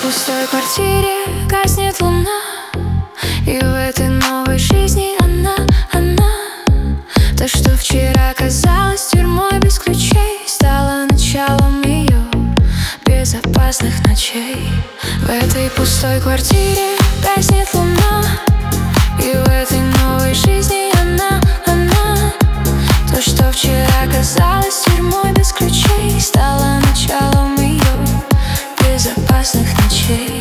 пустой квартире гаснет луна, и в этой новой жизни она то, что вчера казалось тюрьмой без ключей, стало началом ее безопасных ночей. В этой пустой квартире гаснет луна, и в этой новой жизни она то, что вчера казалось тюрьмой без ключей, стало началом ее безопасных ночей.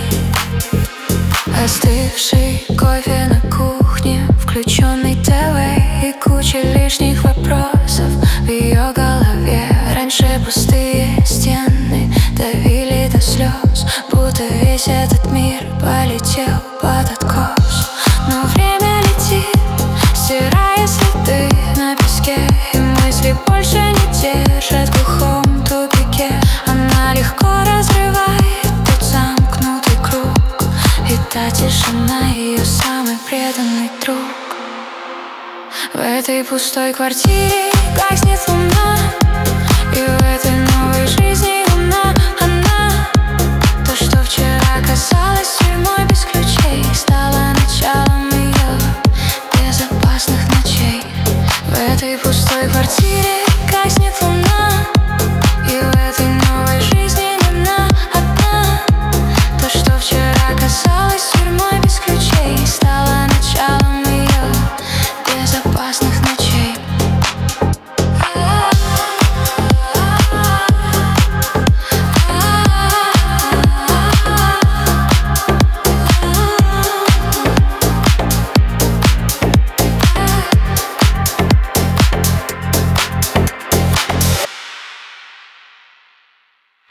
Остывший кофе на кухне, включенный ТВ и куча лишних вопросов в ее голове. Раньше пустые стены давили до слез, будто весь этот мир полетел под откос. Но время летит, стирая следы на песке, и мысли больше не держат в глухом тупике. Она легко разрывает тот замкнутый круг, и та тишина ее самый преданный друг. В этой пустой квартире гаснет луна,